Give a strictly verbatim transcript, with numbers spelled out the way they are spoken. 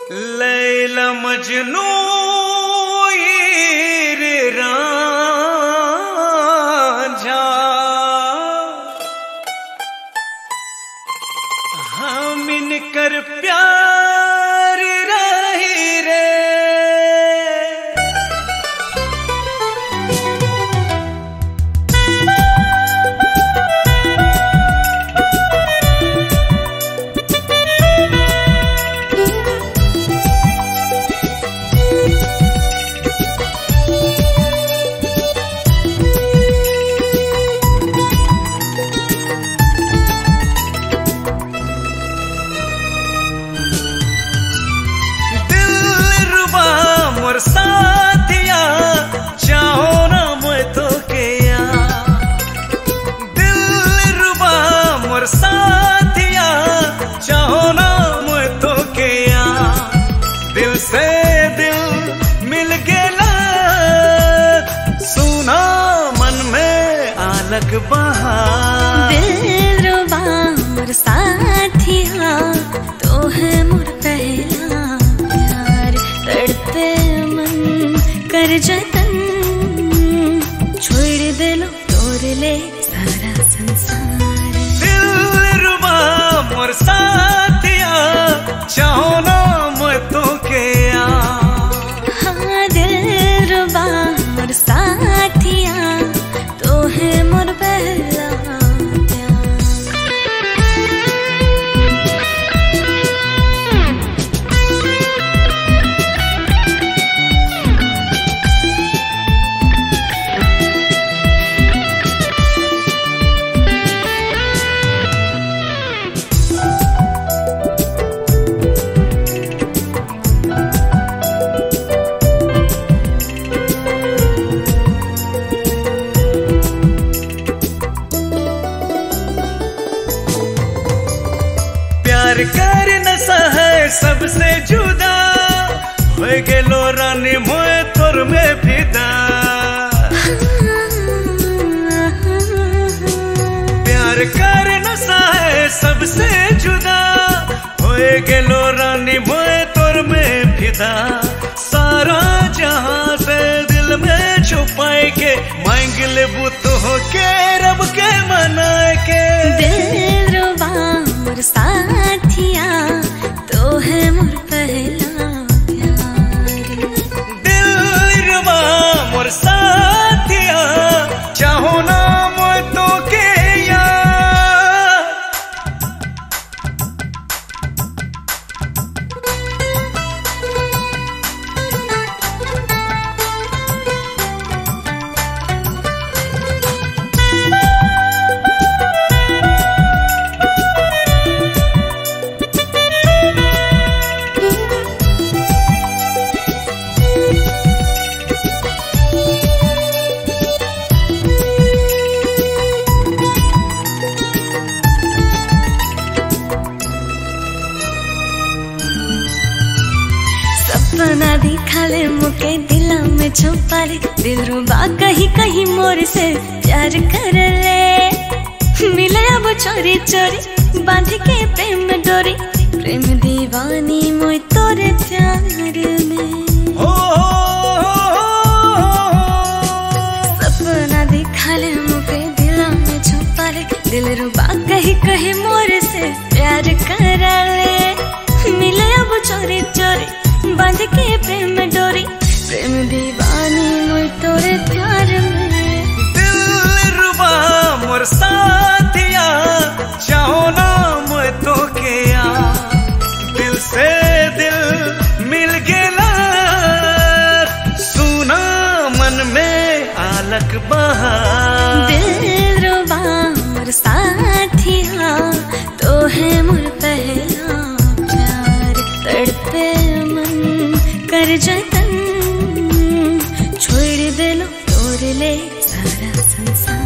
लैला मजनू हीर रांझा हम इनकर प्यार रही रे। साथिया चाहो ना मैं तो के या दिल रुबा मोर साथिया चाहो ना मैं तो के या दिल से दिल मिल गेला सुना मन में आलक बहार। दिल रुबा मोर साथिया तो है मोर पहला प्यार। तड़पे कर जतन छोड़ दे लो तोड़ ले सारा संसार। दिल रुबा मोर साथिया चाहो ना मैं तो के या हाँ दिल रुबा मोर साथिया तो है मोर पहला प्यार कर न सहे सबसे जुदा हो गेलो रानी मोए तोर में फिदा। प्यार कर न सहे सबसे जुदा हो गेलो रानी मोए तोर में फिदा। सारा जहां से दिल में छुपाए के मांग ले बुत हो के रब के मना के। दिल रुबा मोर साथिया तो है मोर पहला प्यार। दिल रुबा मोर साथिया चाहो ना मैं तो के यार। सपना दिखा ले मुके दिला में छुपा ले। दिल रुबा कहीं कहीं मोर से प्यार कर ले। मिले अब चोरी चोरी बांध के प्रेम डोरी। प्रेम दीवानी मोय तोरे प्यार में। ओ सपना दिखा ले मुके दिला में छुपा ले। दिल रुबा कहीं कहीं मोर से प्यार कर ले। मिले अब चोरी चोरी बांध के प्रेम डोरी। प्रेम दीवानी मोय तोरे प्यार में। दिल रुबा मोर साथिया चाहो ना मैं तो के या दिल से दिल मिल गेला सुना मन में आलक बहार। दिल रुबा मोर साथिया तो है मोर पहला प्यार। तड़पे कर जतन छोड़ दे लो तोड़ ले सारा संसार।